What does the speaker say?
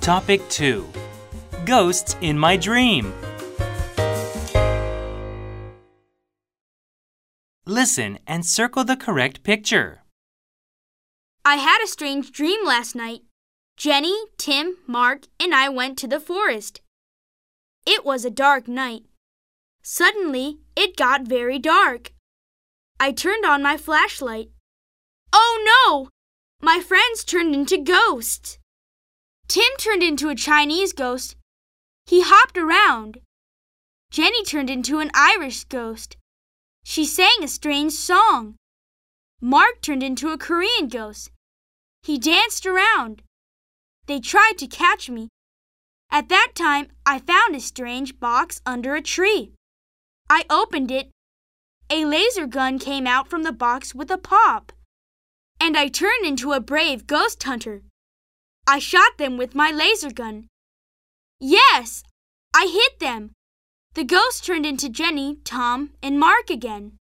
Topic 2. Ghosts in my dream. Listen and circle the correct picture. I had a strange dream last night. Jenny, Tim, Mark, and I went to the forest. It was a dark night. Suddenly, it got very dark. I turned on my flashlight. Oh no! My friends turned into ghosts. Tim turned into a Chinese ghost. He hopped around. Jenny turned into an Irish ghost. She sang a strange song. Mark turned into a Korean ghost. He danced around. They tried to catch me. At that time, I found a strange box under a tree. I opened it. A laser gun came out from the box with a pop. And I turned into a brave ghost hunter. I shot them with my laser gun. Yes, I hit them. The ghost turned into Jenny, Tom, and Mark again.